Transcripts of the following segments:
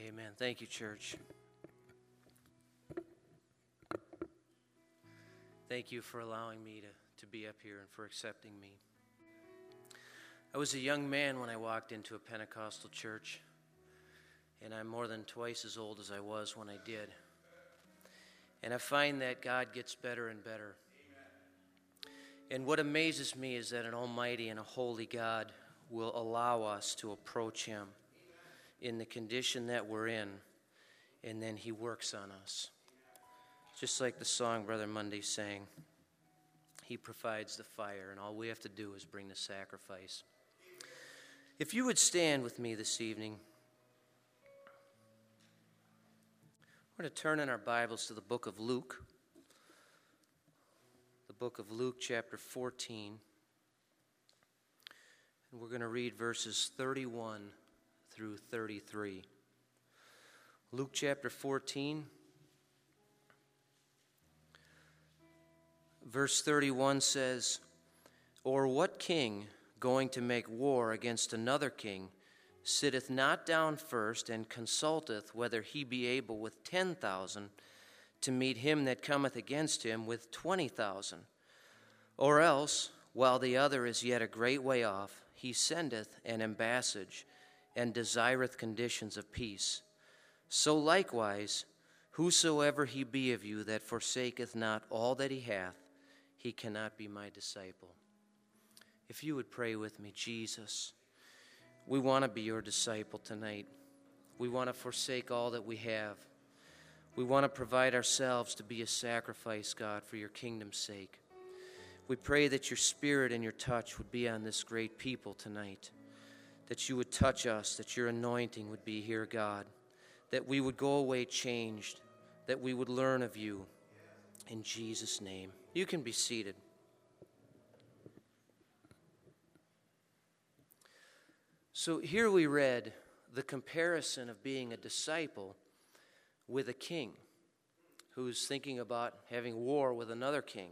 Amen. Thank you, church. Thank you for allowing me to be up here and for accepting me. I was a young man when I walked into a Pentecostal church, and I'm more than twice as old as I was when I did. And I find that God gets better and better. And what amazes me is that an almighty and a holy God will allow us to approach him in the condition that we're in, and then he works on us. Just like the song Brother Monday sang, he provides the fire, and all we have to do is bring the sacrifice. If you would stand with me this evening, we're going to turn in our Bibles to the book of Luke. The book of Luke, chapter 14. And we're going to read verses 31 through 33. Luke chapter 14, verse 31 says, "Or what king, going to make war against another king, sitteth not down first and consulteth whether he be able with 10,000 to meet him that cometh against him with 20,000? Or else, while the other is yet a great way off, he sendeth an ambassage, and desireth conditions of peace. So likewise, whosoever he be of you that forsaketh not all that he hath, he cannot be my disciple." If you would pray with me, Jesus, we want to be your disciple tonight. We want to forsake all that we have. We want to provide ourselves to be a sacrifice, God, for your kingdom's sake. We pray that your spirit and your touch would be on this great people tonight, that you would touch us, that your anointing would be here, God, that we would go away changed, that we would learn of you. In Jesus' name. You can be seated. So here we read the comparison of being a disciple with a king who's thinking about having war with another king.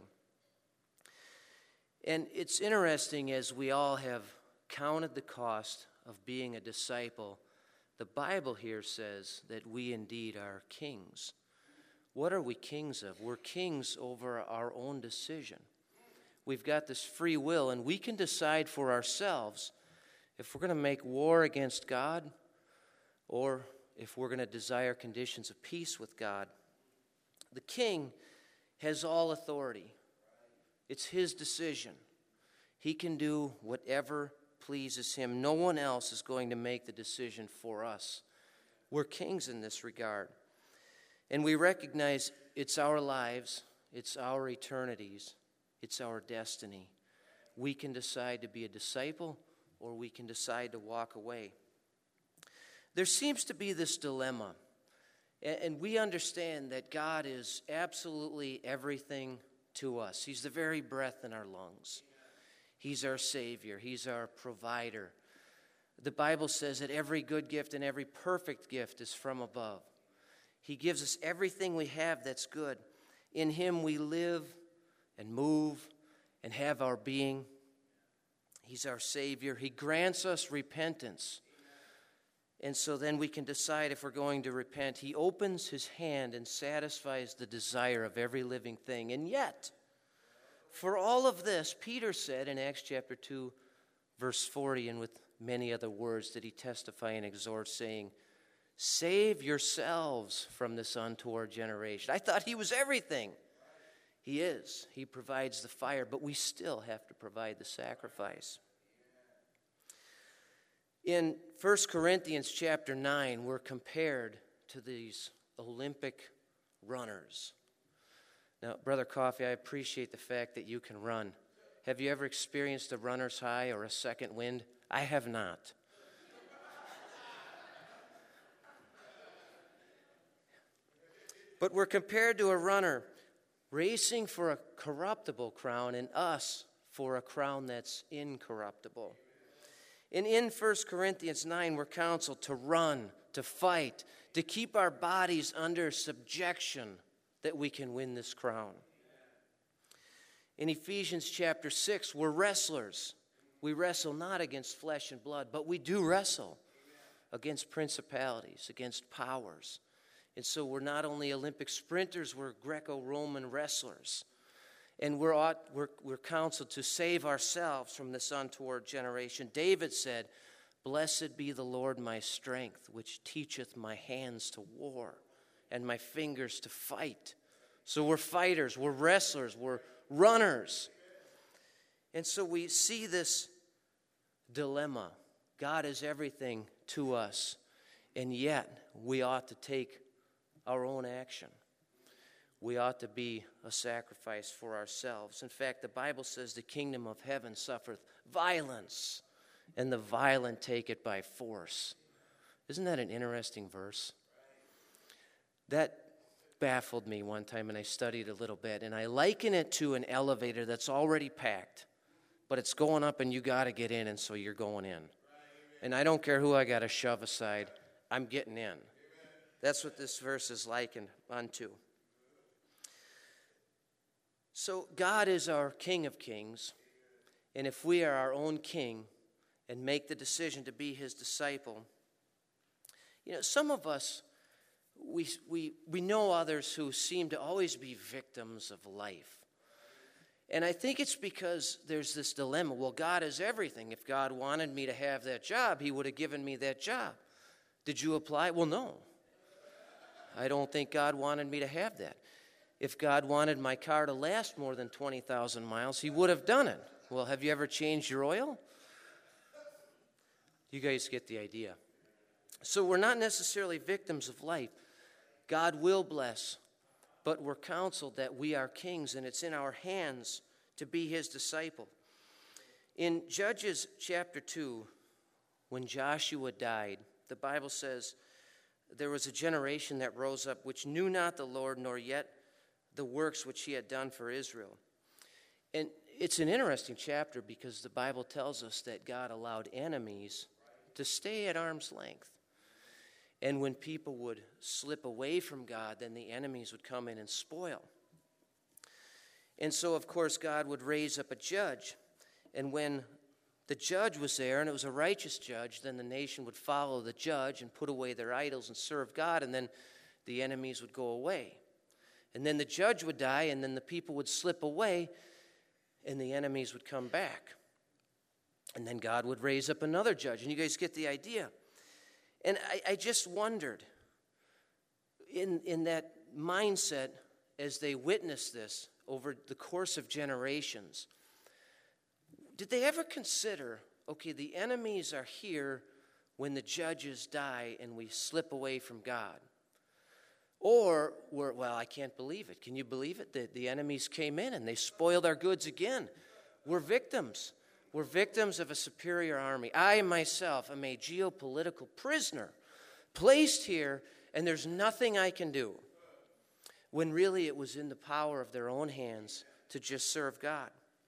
And it's interesting, as we all have counted the cost of being a disciple, the Bible here says that we indeed are kings. What are we kings of? We're kings over our own decision. We've got this free will, and we can decide for ourselves if we're going to make war against God or if we're going to desire conditions of peace with God. The king has all authority. It's his decision. He can do whatever pleases him. No one else is going to make the decision for us. We're kings in this regard. And we recognize it's our lives, it's our eternities, it's our destiny. We can decide to be a disciple, or we can decide to walk away. There seems to be this dilemma, and we understand that God is absolutely everything to us. He's the very breath in our lungs. He's our Savior. He's our provider. The Bible says that every good gift and every perfect gift is from above. He gives us everything we have that's good. In him we live and move and have our being. He's our Savior. He grants us repentance. And so then we can decide if we're going to repent. He opens his hand and satisfies the desire of every living thing. And yet, for all of this, Peter said in Acts chapter 2, verse 40, and with many other words did he testify and exhort, saying, "Save yourselves from this untoward generation." I thought he was everything. He is. He provides the fire, but we still have to provide the sacrifice. In 1 Corinthians chapter 9, we're compared to these Olympic runners. Now, Brother Coffey, I appreciate the fact that you can run. Have you ever experienced a runner's high or a second wind? I have not. But we're compared to a runner racing for a corruptible crown and us for a crown that's incorruptible. And in 1 Corinthians 9, we're counseled to run, to fight, to keep our bodies under subjection that we can win this crown. In Ephesians chapter 6, we're wrestlers. We wrestle not against flesh and blood, but we do wrestle against principalities, against powers. And so we're not only Olympic sprinters, we're Greco-Roman wrestlers. And we're counseled to save ourselves from this untoward generation. David said, "Blessed be the Lord my strength, which teacheth my hands to war and my fingers to fight." So we're fighters, we're wrestlers, we're runners. And so we see this dilemma. God is everything to us, and yet we ought to take our own action. We ought to be a sacrifice for ourselves. In fact, the Bible says the kingdom of heaven suffereth violence, and the violent take it by force. Isn't that an interesting verse? That baffled me one time, and I studied a little bit, and I liken it to an elevator that's already packed, but it's going up and you got to get in, and so you're going in. And I don't care who I got to shove aside, I'm getting in. That's what this verse is likened unto. So God is our King of Kings, and if we are our own king and make the decision to be his disciple, some of us, we know others who seem to always be victims of life. And I think it's because there's this dilemma. Well, God is everything. If God wanted me to have that job, he would have given me that job. Did you apply? Well, no. I don't think God wanted me to have that. If God wanted my car to last more than 20,000 miles, he would have done it. Well, have you ever changed your oil? You guys get the idea. So we're not necessarily victims of life. God will bless, but we're counseled that we are kings, and it's in our hands to be his disciple. In Judges chapter 2, when Joshua died, the Bible says, there was a generation that rose up which knew not the Lord, nor yet the works which he had done for Israel. And it's an interesting chapter because the Bible tells us that God allowed enemies to stay at arm's length. And when people would slip away from God, then the enemies would come in and spoil. And so, of course, God would raise up a judge. And when the judge was there, and it was a righteous judge, then the nation would follow the judge and put away their idols and serve God, and then the enemies would go away. And then the judge would die, and then the people would slip away, and the enemies would come back. And then God would raise up another judge, and you guys get the idea. And I just wondered, in that mindset, as they witnessed this over the course of generations, did they ever consider, okay, the enemies are here when the judges die and we slip away from God? Or, well, I can't believe it. Can you believe it? The enemies came in and they spoiled our goods again. We're victims. We're victims of a superior army. I myself am a geopolitical prisoner, placed here, and there's nothing I can do. When really it was in the power of their own hands to just serve God.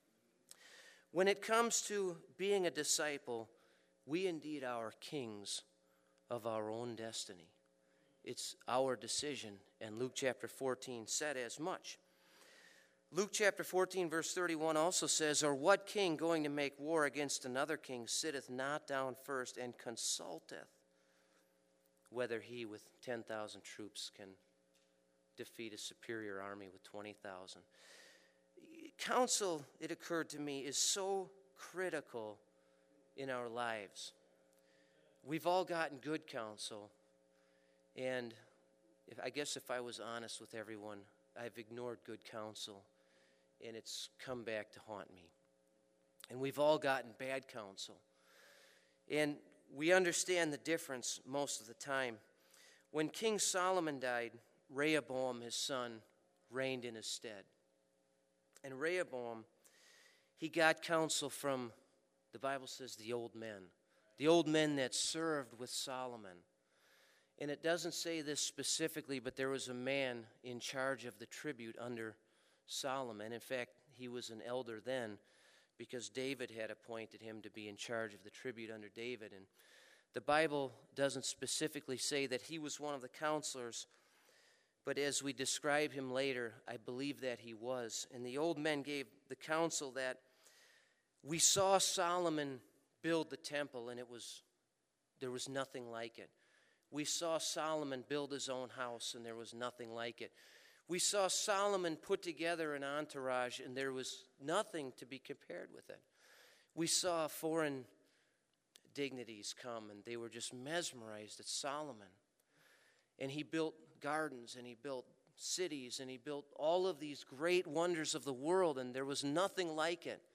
When it comes to being a disciple, we indeed are kings of our own destiny. It's our decision, and Luke chapter 14 said as much. Luke chapter 14, verse 31 also says, "Or what king going to make war against another king sitteth not down first and consulteth whether he with 10,000 troops can defeat a superior army with 20,000? Counsel, it occurred to me, is so critical in our lives. We've all gotten good counsel, and I guess if I was honest with everyone, I've ignored good counsel, and it's come back to haunt me. And we've all gotten bad counsel. And we understand the difference most of the time. When King Solomon died, Rehoboam, his son, reigned in his stead. And Rehoboam, he got counsel from, the Bible says, the old men that served with Solomon. And it doesn't say this specifically, but there was a man in charge of the tribute under Solomon. In fact, he was an elder then because David had appointed him to be in charge of the tribute under David. And the Bible doesn't specifically say that he was one of the counselors, but as we describe him later, I believe that he was. And the old men gave the counsel that we saw Solomon build the temple, and it was there was nothing like it. We saw Solomon build his own house, and there was nothing like it. We saw Solomon put together an entourage, and there was nothing to be compared with it. We saw foreign dignitaries come, and they were just mesmerized at Solomon. And he built gardens, and he built cities, and he built all of these great wonders of the world, and there was nothing like it.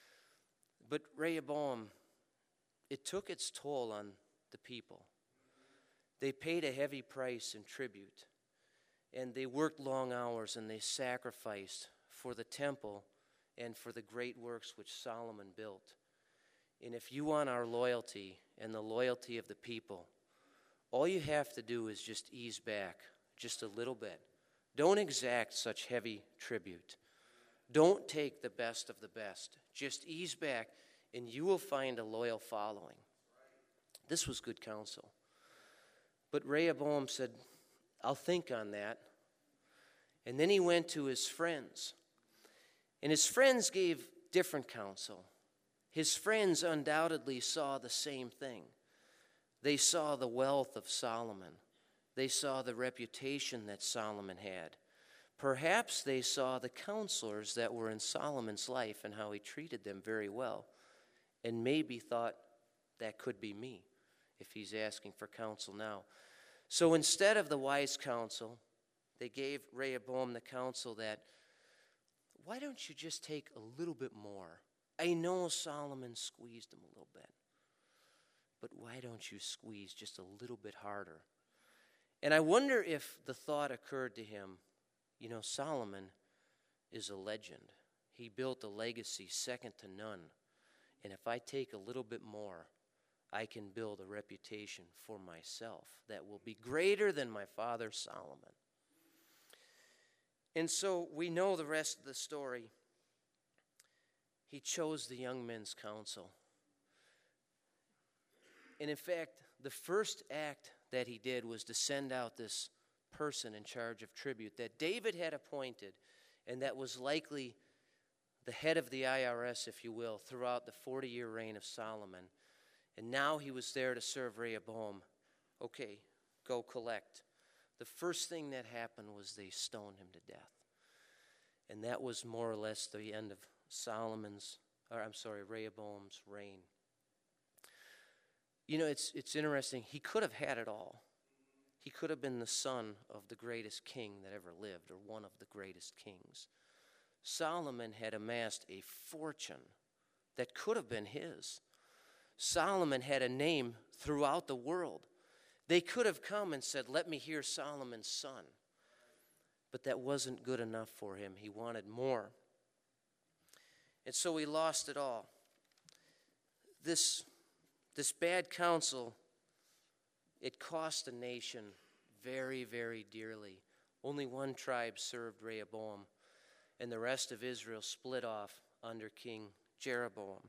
But Rehoboam, it took its toll on the people. They paid a heavy price in tribute, and they worked long hours, and they sacrificed for the temple and for the great works which Solomon built. And if you want our loyalty and the loyalty of the people, all you have to do is just ease back just a little bit. Don't exact such heavy tribute. Don't take the best of the best. Just ease back, and you will find a loyal following. This was good counsel. But Rehoboam said, I'll think on that. And then he went to his friends. And his friends gave different counsel. His friends undoubtedly saw the same thing. They saw the wealth of Solomon. They saw the reputation that Solomon had. Perhaps they saw the counselors that were in Solomon's life and how he treated them very well, and maybe thought, that could be me if he's asking for counsel now. So instead of the wise counsel, they gave Rehoboam the counsel that, why don't you just take a little bit more? I know Solomon squeezed him a little bit, but why don't you squeeze just a little bit harder? And I wonder if the thought occurred to him, Solomon is a legend. He built a legacy second to none. And if I take a little bit more, I can build a reputation for myself that will be greater than my father Solomon. And so we know the rest of the story. He chose the young men's counsel. And in fact, the first act that he did was to send out this person in charge of tribute that David had appointed, and that was likely the head of the IRS, if you will, throughout the 40-year reign of Solomon. And now he was there to serve Rehoboam. Okay, go collect. The first thing that happened was they stoned him to death. And that was more or less the end of Rehoboam's reign. It's interesting. He could have had it all. He could have been the son of the greatest king that ever lived, or one of the greatest kings. Solomon had amassed a fortune that could have been his. Solomon had a name throughout the world. They could have come and said, let me hear Solomon's son. But that wasn't good enough for him. He wanted more. And so he lost it all. This bad counsel, it cost the nation very, very dearly. Only one tribe served Rehoboam, and the rest of Israel split off under King Jeroboam.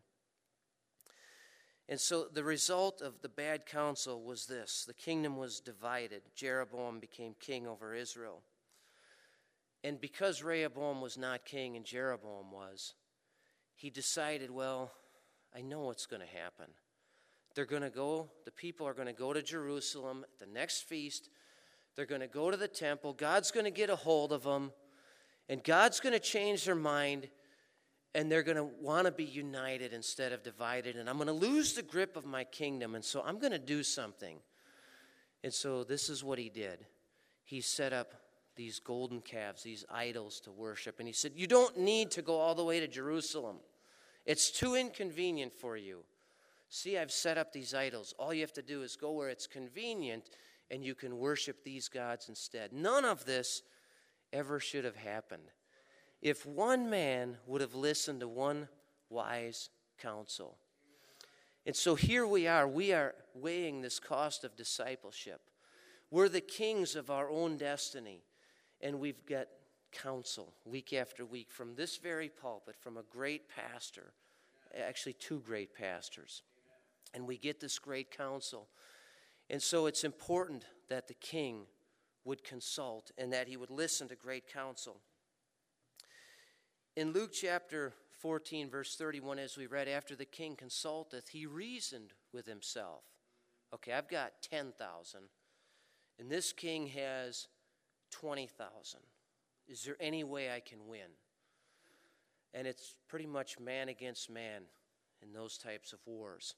And so the result of the bad counsel was this. The kingdom was divided. Jeroboam became king over Israel. And because Rehoboam was not king and Jeroboam was, he decided, well, I know what's going to happen. The people are going to go to Jerusalem at the next feast. They're going to go to the temple. God's going to get a hold of them, and God's going to change their mind, and they're going to want to be united instead of divided, and I'm going to lose the grip of my kingdom, and so I'm going to do something. And so this is what he did. He set up these golden calves, these idols to worship, and he said, you don't need to go all the way to Jerusalem. It's too inconvenient for you. See, I've set up these idols. All you have to do is go where it's convenient, and you can worship these gods instead. None of this ever should have happened. If one man would have listened to one wise counsel. And so here we are weighing this cost of discipleship. We're the kings of our own destiny, and we've got counsel week after week from this very pulpit, from a great pastor, actually two great pastors. And we get this great counsel. And so it's important that the king would consult and that he would listen to great counsel. In Luke chapter 14, verse 31, as we read, after the king consulteth, he reasoned with himself. Okay, I've got 10,000, and this king has 20,000. Is there any way I can win? And it's pretty much man against man in those types of wars.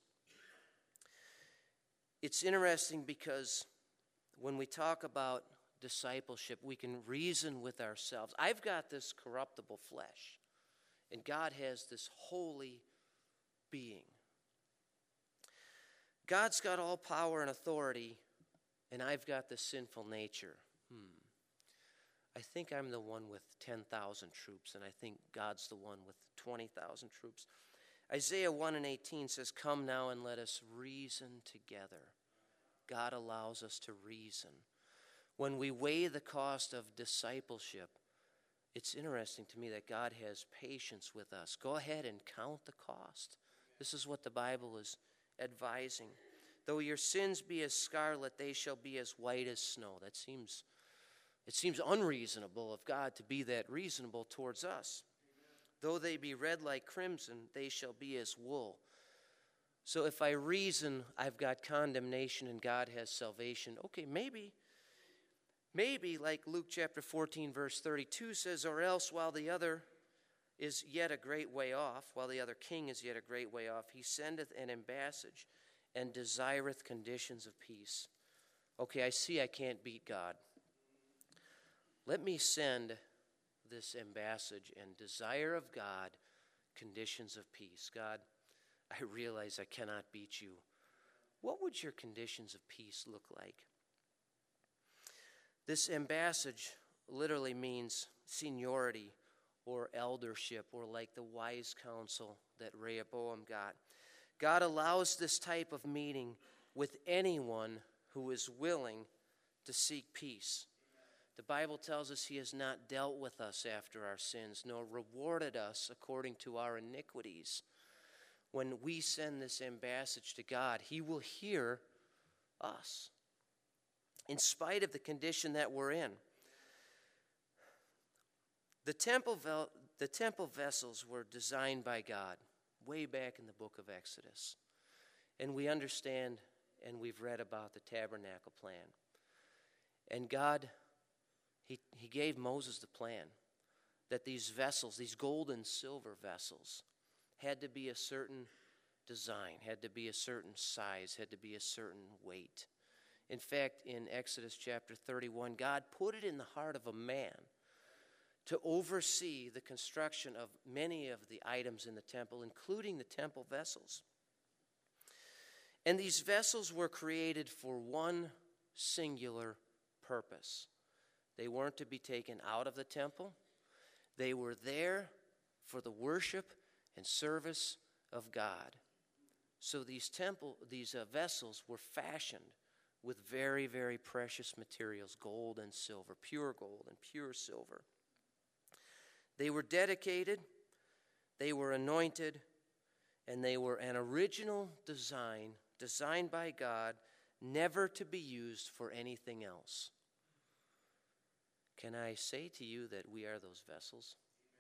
It's interesting because when we talk about discipleship, we can reason with ourselves. I've got this corruptible flesh, and God has this holy being. God's got all power and authority, and I've got the sinful nature. I think I'm the one with 10,000 troops, and I think God's the one with 20,000 troops. Isaiah 1:18 says, "Come now and let us reason together." God allows us to reason. When we weigh the cost of discipleship, it's interesting to me that God has patience with us. Go ahead and count the cost. This is what the Bible is advising. Though your sins be as scarlet, they shall be as white as snow. It seems unreasonable of God to be that reasonable towards us. Though they be red like crimson, they shall be as wool. So if I reason I've got condemnation and God has salvation, okay, maybe like Luke chapter 14 verse 32 says, or else while the other is yet a great way off, while the other king is yet a great way off, he sendeth an ambassage and desireth conditions of peace. Okay, I see I can't beat God. Let me send this ambassage and desire of God conditions of peace. God, I realize I cannot beat you. What would your conditions of peace look like? This ambassage literally means seniority or eldership, or like the wise counsel that Rehoboam got. God allows this type of meeting with anyone who is willing to seek peace. The Bible tells us he has not dealt with us after our sins, nor rewarded us according to our iniquities. When we send this ambassage to God, he will hear us, in spite of the condition that we're in. The temple vessels were designed by God way back in the book of Exodus. And we understand and we've read about the tabernacle plan. And God, he gave Moses the plan that these vessels, these gold and silver vessels, had to be a certain design, had to be a certain size, had to be a certain weight. In fact, in Exodus chapter 31, God put it in the heart of a man to oversee the construction of many of the items in the temple, including the temple vessels. And these vessels were created for one singular purpose. They weren't to be taken out of the temple. They were there for the worship and service of God. So these vessels were fashioned with very, very precious materials, gold and silver, pure gold and pure silver. They were dedicated, they were anointed, and they were an original design, designed by God, never to be used for anything else. Can I say to you that we are those vessels?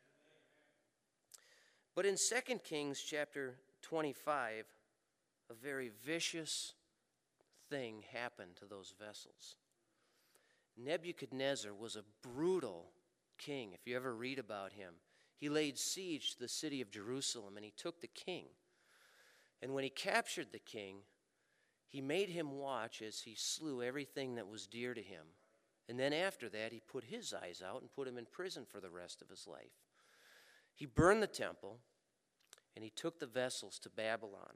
But in 2 Kings chapter 25, a very vicious thing happened to those vessels. Nebuchadnezzar was a brutal king. If you ever read about him, he laid siege to the city of Jerusalem and he took the king. And when he captured the king, he made him watch as he slew everything that was dear to him. And then after that, he put his eyes out and put him in prison for the rest of his life. He burned the temple and he took the vessels to Babylon.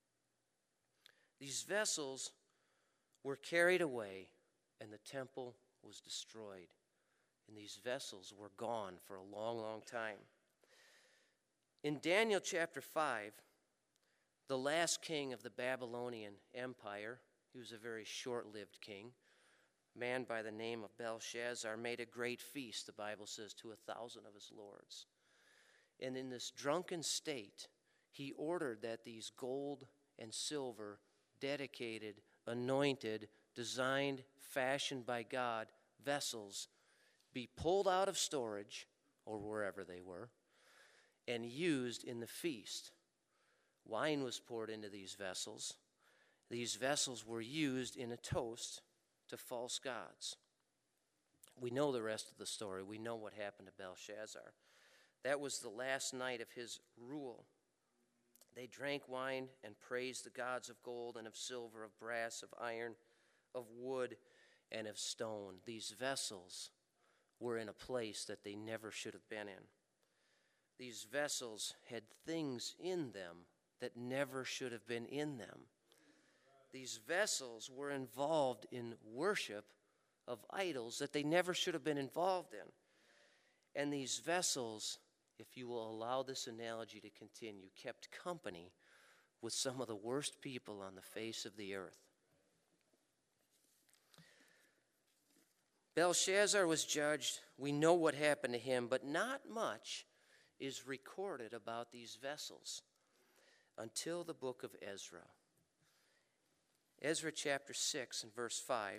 These vessels were carried away and the temple was destroyed. And these vessels were gone for a long, long time. In Daniel chapter 5, the last king of the Babylonian Empire, he was a very short-lived king, a man by the name of Belshazzar, made a great feast, the Bible says, to 1,000 of his lords. And in this drunken state, he ordered that these gold and silver, dedicated, anointed, designed, fashioned by God vessels be pulled out of storage, or wherever they were, and used in the feast. Wine was poured into these vessels. These vessels were used in a toast to false gods. We know the rest of the story. We know what happened to Belshazzar. That was the last night of his rule. They drank wine and praised the gods of gold and of silver, of brass, of iron, of wood, and of stone. These vessels were in a place that they never should have been in. These vessels had things in them that never should have been in them. These vessels were involved in worship of idols that they never should have been involved in. And these vessels, if you will allow this analogy to continue, kept company with some of the worst people on the face of the earth. Belshazzar was judged. We know what happened to him, but not much is recorded about these vessels until the book of Ezra. Ezra chapter 6 and verse 5.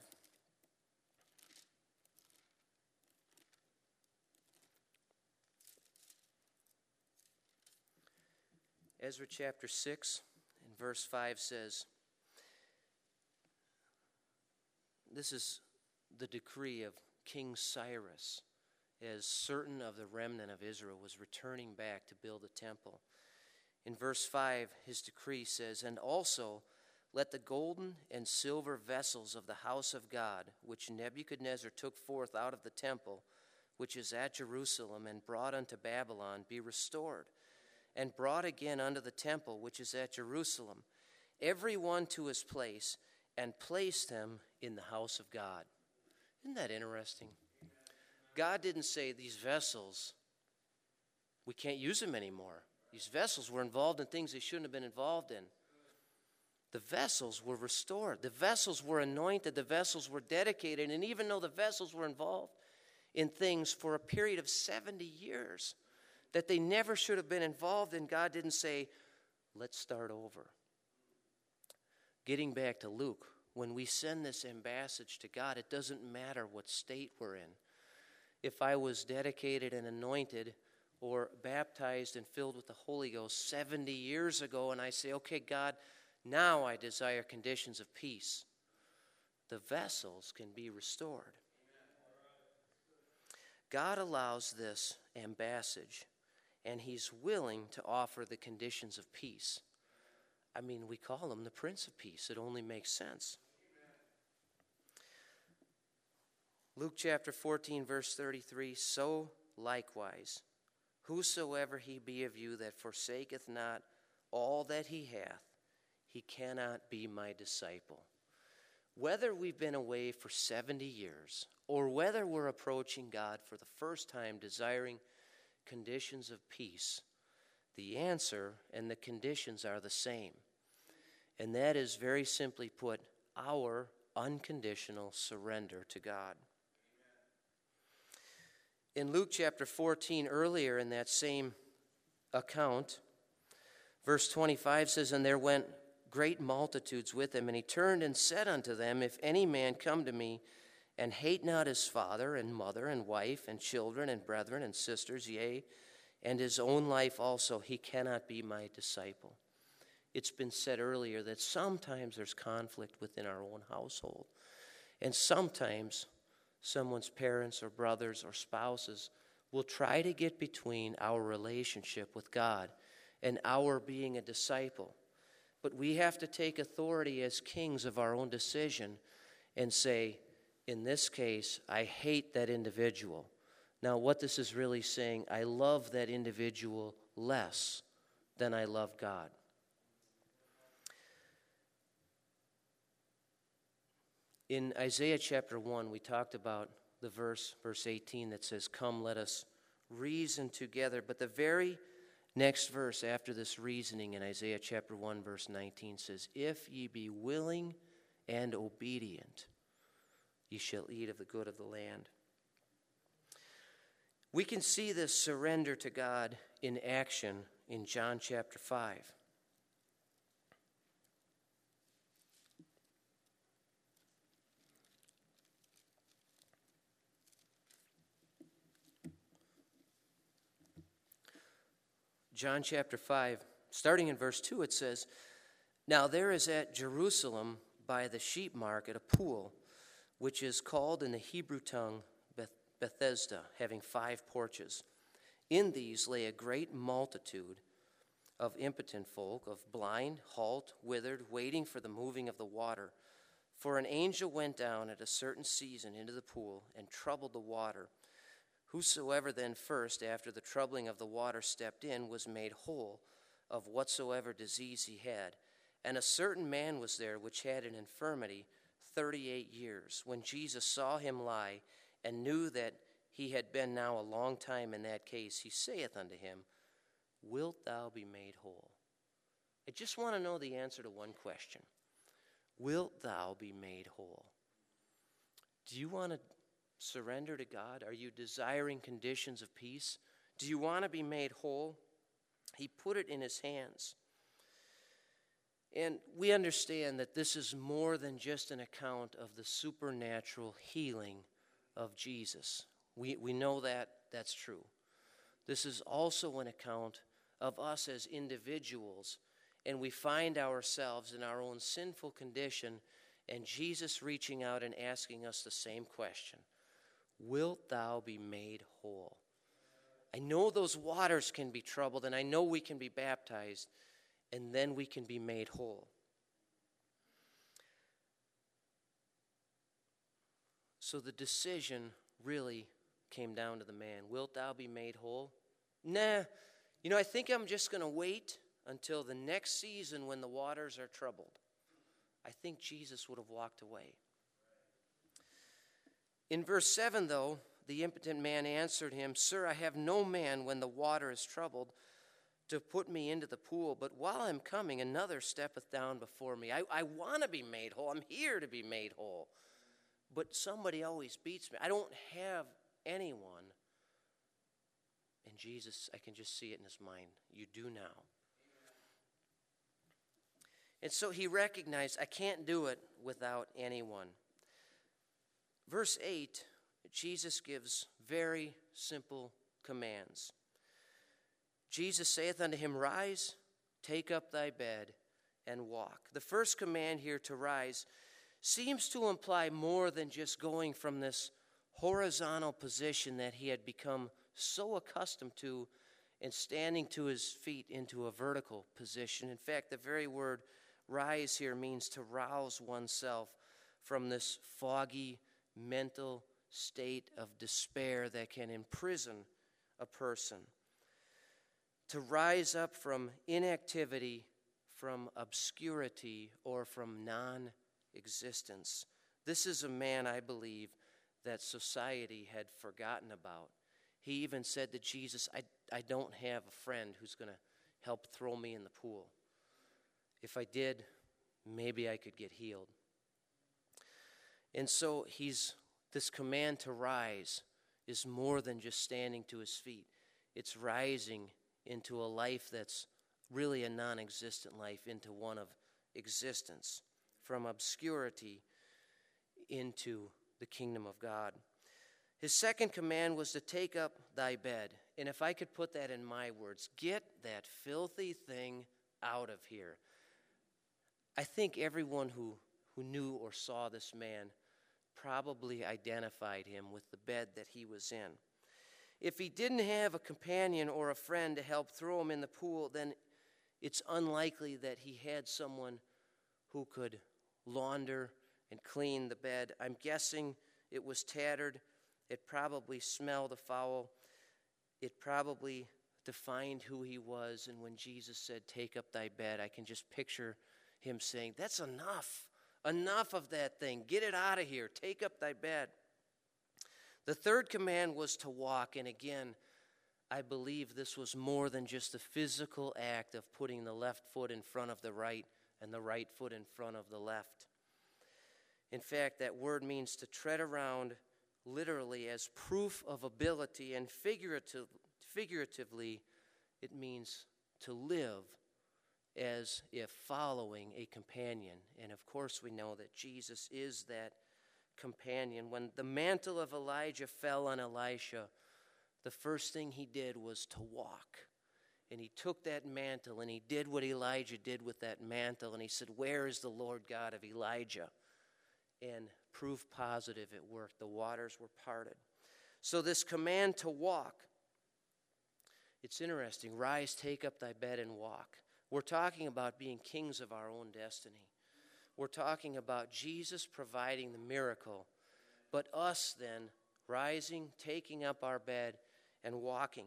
Ezra chapter 6 and verse 5 says, this is the decree of King Cyrus, as certain of the remnant of Israel was returning back to build a temple. In verse 5, his decree says, and also let the golden and silver vessels of the house of God, which Nebuchadnezzar took forth out of the temple, which is at Jerusalem, and brought unto Babylon, be restored, and brought again unto the temple, which is at Jerusalem, every one to his place, and placed them in the house of God. Isn't that interesting? God didn't say these vessels, we can't use them anymore. These vessels were involved in things they shouldn't have been involved in. The vessels were restored. The vessels were anointed. The vessels were dedicated. And even though the vessels were involved in things for a period of 70 years that they never should have been involved in, God didn't say, let's start over. Getting back to Luke, when we send this ambassage to God, it doesn't matter what state we're in. If I was dedicated and anointed or baptized and filled with the Holy Ghost 70 years ago, and I say, okay, God, now I desire conditions of peace, the vessels can be restored. God allows this ambassage, and he's willing to offer the conditions of peace. I mean, we call him the Prince of Peace. It only makes sense. Luke chapter 14, verse 33, so likewise, whosoever he be of you that forsaketh not all that he hath, he cannot be my disciple. Whether we've been away for 70 years or whether we're approaching God for the first time desiring conditions of peace, the answer and the conditions are the same. And that is, very simply put, our unconditional surrender to God. In Luke chapter 14, earlier in that same account, verse 25 says, and there went great multitudes with him, and he turned and said unto them, if any man come to me and hate not his father and mother and wife and children and brethren and sisters, yea, and his own life also, he cannot be my disciple. It's been said earlier that sometimes there's conflict within our own household, and sometimes someone's parents or brothers or spouses will try to get between our relationship with God and our being a disciple. But we have to take authority as kings of our own decision and say, in this case, I hate that individual. Now, what this is really saying, I love that individual less than I love God. In Isaiah chapter 1, we talked about the verse 18, that says, come, let us reason together. But the very next verse after this reasoning in Isaiah chapter 1, verse 19 says, if ye be willing and obedient, ye shall eat of the good of the land. We can see this surrender to God in action in John chapter 5. John chapter 5, starting in verse 2, it says, Now there is at Jerusalem by the sheep market a pool, which is called in the Hebrew tongue Bethesda, having 5 porches. In these lay a great multitude of impotent folk, of blind, halt, withered, waiting for the moving of the water. For an angel went down at a certain season into the pool and troubled the water. Whosoever then first, after the troubling of the water, stepped in was made whole of whatsoever disease he had. And a certain man was there which had an infirmity 38 years. When Jesus saw him lie, and knew that he had been now a long time in that case, he saith unto him, Wilt thou be made whole? I just want to know the answer to one question. Wilt thou be made whole? Do you want to surrender to God? Are you desiring conditions of peace? Do you want to be made whole? He put it in his hands. And we understand that this is more than just an account of the supernatural healing of Jesus. We know that that's true. This is also an account of us as individuals, and we find ourselves in our own sinful condition, and Jesus reaching out and asking us the same question. Wilt thou be made whole? I know those waters can be troubled, and I know we can be baptized, and then we can be made whole. So the decision really came down to the man. Wilt thou be made whole? Nah, I think I'm just going to wait until the next season when the waters are troubled. I think Jesus would have walked away. In verse 7, though, the impotent man answered him, Sir, I have no man when the water is troubled to put me into the pool, but while I'm coming, another steppeth down before me. I want to be made whole. I'm here to be made whole. But somebody always beats me. I don't have anyone. And Jesus, I can just see it in his mind. You do now. And so he recognized, I can't do it without anyone. Verse 8, Jesus gives very simple commands. Jesus saith unto him, Rise, take up thy bed, and walk. The first command here to rise seems to imply more than just going from this horizontal position that he had become so accustomed to and standing to his feet into a vertical position. In fact, the very word rise here means to rouse oneself from this foggy mental state of despair that can imprison a person. To rise up from inactivity, from obscurity, or from non-existence. This is a man, I believe, that society had forgotten about. He even said to Jesus, I don't have a friend who's going to help throw me in the pool. If I did, maybe I could get healed. And so this command to rise is more than just standing to his feet. It's rising into a life that's really a non-existent life, into one of existence, from obscurity into the kingdom of God. His second command was to take up thy bed. And if I could put that in my words, get that filthy thing out of here. I think everyone who knew or saw this man probably identified him with the bed that he was in. If he didn't have a companion or a friend to help throw him in the pool, then it's unlikely that he had someone who could launder and clean the bed. I'm guessing it was tattered. It probably smelled foul. It probably defined who he was. And when Jesus said, take up thy bed, I can just picture him saying, that's enough. Enough of that thing. Get it out of here. Take up thy bed. The third command was to walk. And again, I believe this was more than just a physical act of putting the left foot in front of the right and the right foot in front of the left. In fact, that word means to tread around literally as proof of ability, and figuratively it means to live as if following a companion. And of course we know that Jesus is that companion. When the mantle of Elijah fell on Elisha, the first thing he did was to walk. And he took that mantle and he did what Elijah did with that mantle. And he said, "Where is the Lord God of Elijah?" And proof positive it worked. The waters were parted. So this command to walk, it's interesting. Rise, take up thy bed and walk. We're talking about being kings of our own destiny. We're talking about Jesus providing the miracle, but us then rising, taking up our bed, and walking.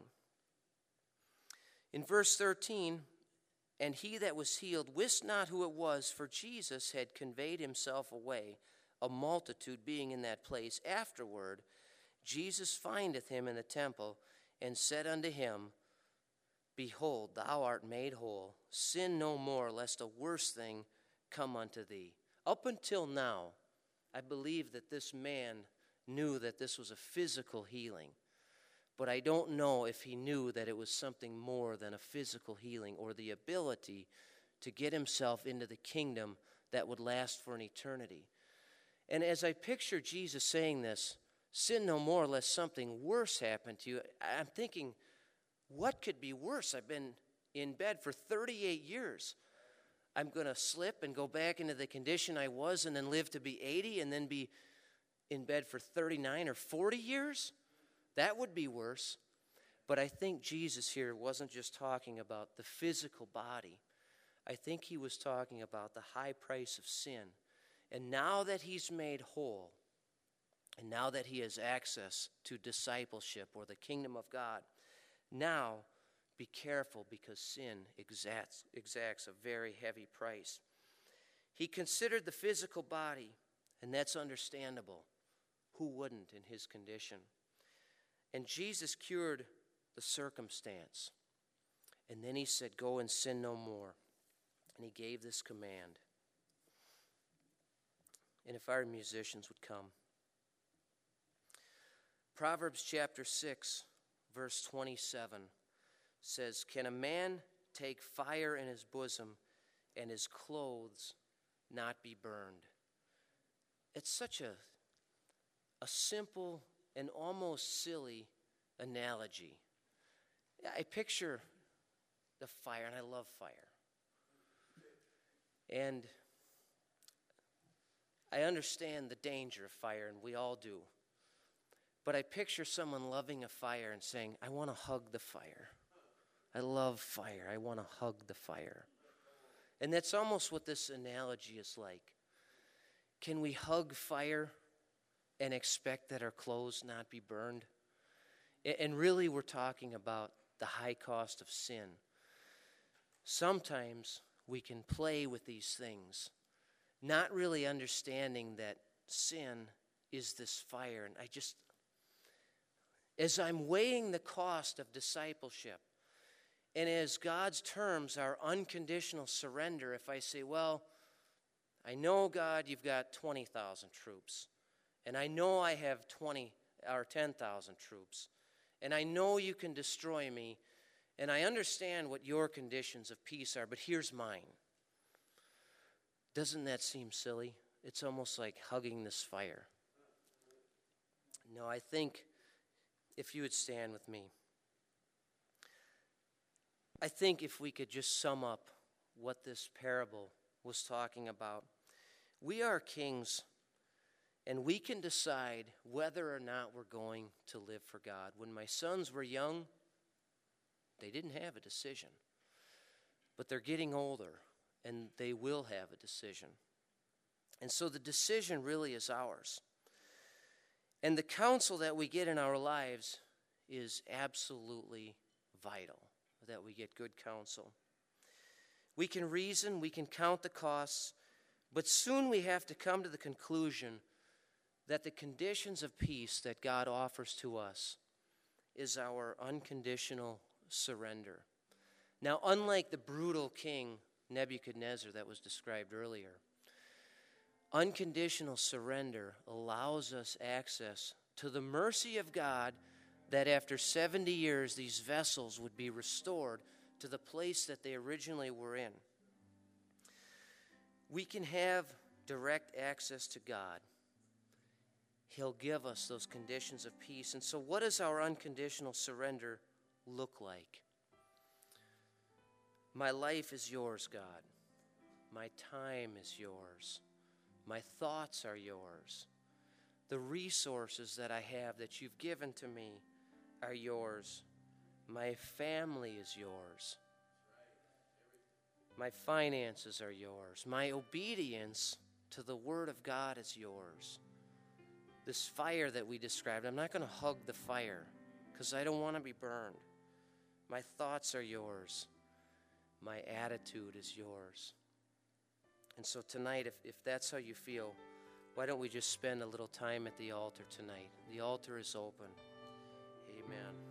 In verse 13, and he that was healed wist not who it was, for Jesus had conveyed himself away, a multitude being in that place. Afterward, Jesus findeth him in the temple, and said unto him, Behold, thou art made whole. Sin no more, lest a worse thing come unto thee. Up until now, I believe that this man knew that this was a physical healing. But I don't know if he knew that it was something more than a physical healing or the ability to get himself into the kingdom that would last for an eternity. And as I picture Jesus saying this, sin no more lest something worse happen to you, I'm thinking, what could be worse? I've been in bed for 38 years. I'm going to slip and go back into the condition I was and then live to be 80 and then be in bed for 39 or 40 years? That would be worse. But I think Jesus here wasn't just talking about the physical body. I think he was talking about the high price of sin. And now that he's made whole, and now that he has access to discipleship or the kingdom of God, now be careful because sin exacts a very heavy price. He considered the physical body, and that's understandable. Who wouldn't in his condition? And Jesus cured the circumstance. And then he said, "Go and sin no more." And he gave this command. And if our musicians would come. Proverbs chapter 6, verse 27 says, "Can a man take fire in his bosom and his clothes not be burned?" It's such a simple and almost silly analogy. I picture the fire, and I love fire. And I understand the danger of fire, and we all do. But I picture someone loving a fire and saying, "I want to hug the fire. I love fire. I want to hug the fire." And that's almost what this analogy is like. Can we hug fire and expect that our clothes not be burned? And really, we're talking about the high cost of sin. Sometimes we can play with these things, not really understanding that sin is this fire. And as I'm weighing the cost of discipleship, and as God's terms are unconditional surrender, if I say, "Well, I know, God, you've got 20,000 troops, and I know I have 20 or 10,000 troops, and I know you can destroy me, and I understand what your conditions of peace are, but here's mine." Doesn't that seem silly? It's almost like hugging this fire. No, I think if you would stand with me, I think if we could just sum up what this parable was talking about. We are kings, and we can decide whether or not we're going to live for God. When my sons were young, they didn't have a decision. But they're getting older, and they will have a decision. And so the decision really is ours. And the counsel that we get in our lives is absolutely vital, that we get good counsel. We can reason, we can count the costs, but soon we have to come to the conclusion that the conditions of peace that God offers to us is our unconditional surrender. Now, unlike the brutal king Nebuchadnezzar that was described earlier, unconditional surrender allows us access to the mercy of God, that after 70 years these vessels would be restored to the place that they originally were in. We can have direct access to God. He'll give us those conditions of peace. And so what does our unconditional surrender look like? My life is yours, God. My time is yours. My thoughts are yours. The resources that I have that you've given to me are yours. My family is yours. My finances are yours. My obedience to the Word of God is yours. This fire that we described, I'm not going to hug the fire because I don't want to be burned. My thoughts are yours. My attitude is yours. And so tonight, if that's how you feel, why don't we just spend a little time at the altar tonight? The altar is open. Amen.